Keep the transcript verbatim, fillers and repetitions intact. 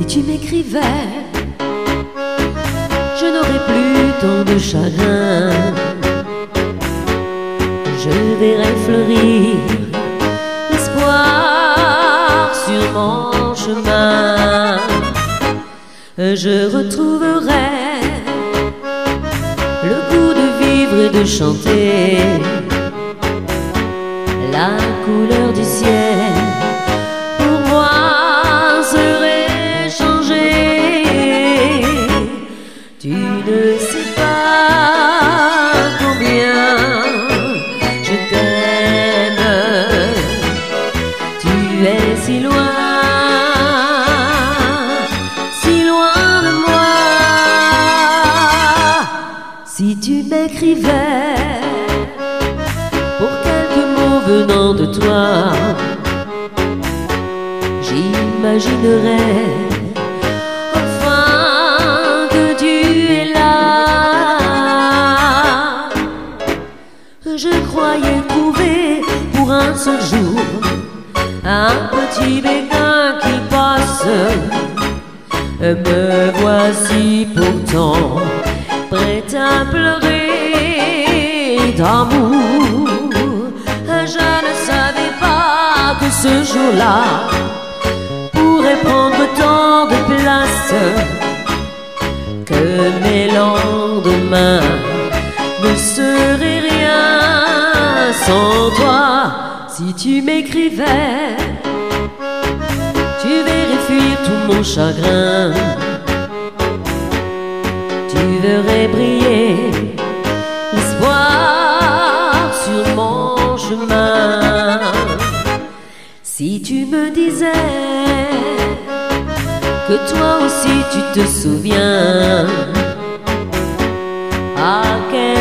tu m'écrivais, je n'aurais plus tant de chagrin. Je verrais fleurir l'espoir sur mon chemin. Je retrouverai le goût de vivre et de chanter, la couleur du ciel pour moi serait changée. Tu ne sais pas combien je t'aime, tu es si loin, si loin de moi. Si tu m'écrivais pour quelques mots venant de toi, j'imaginerais enfin que tu es là. Je croyais trouver pour un seul jour un petit béguin qui passe. Me voici pourtant prête à pleurer d'amour. Je ne savais pas que ce jour-là pourrait prendre tant de place, que mes lendemains ne seraient rien sans toi. Si tu m'écrivais, tu verrais fuir tout mon chagrin. Tu verrais briller l'espoir sur mon chemin. Si tu me disais que toi aussi tu te souviens à quel